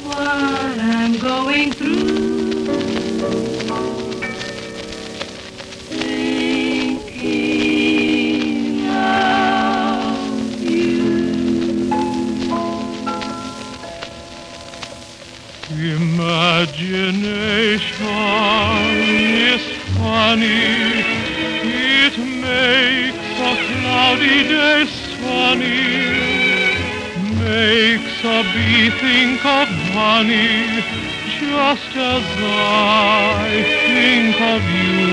what I'm going through. Thinking of you. Imagination is funny. It makes a cloudy day sunny. Makes a bee think of honey, just as I think of you.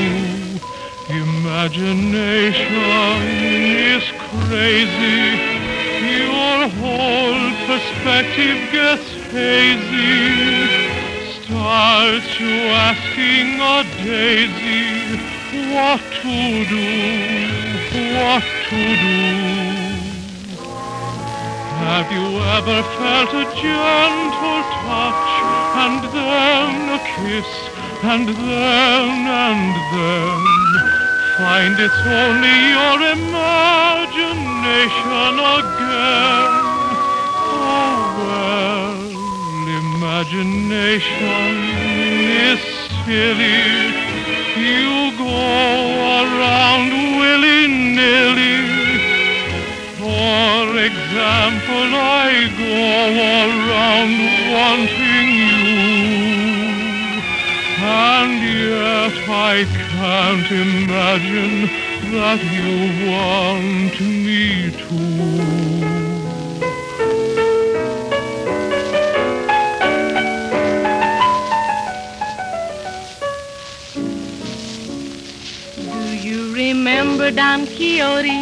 Imagination is crazy. Your whole perspective gets hazy. Starts you asking a daisy what to do, what to do. Have you ever felt a gentle touch, and then a kiss, and then find it's only your imagination again? Oh well, imagination is silly. You go around willy-nilly. For example, I go around wanting you, and yet I can't imagine that you want me too. Do you remember Don Quixote?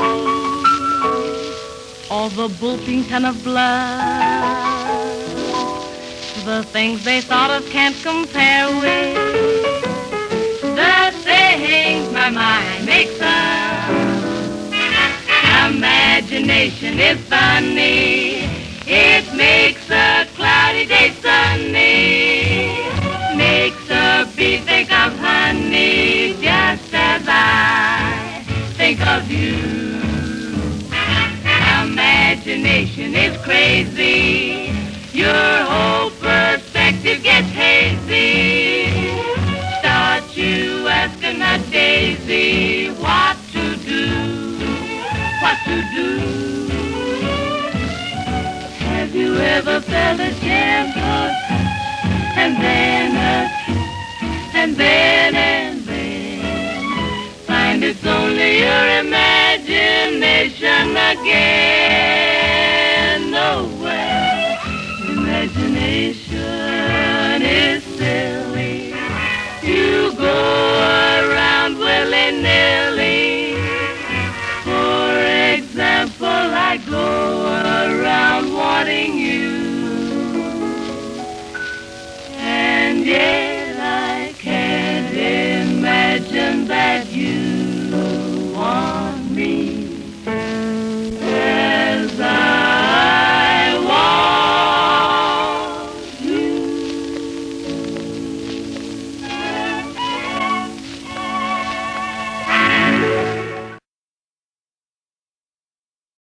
All the bull-ping ton of blood. The things they thought of can't compare with the things my mind makes up. Imagination is funny. It makes a cloudy day sunny. Makes a bee think of honey, just as I think of you. Imagination is crazy. Your whole perspective gets hazy. Start you asking a daisy what to do, what to do. Have you ever felt a gentle touch, and then a kiss, and then find it's only your imagination again? Oh well, imagination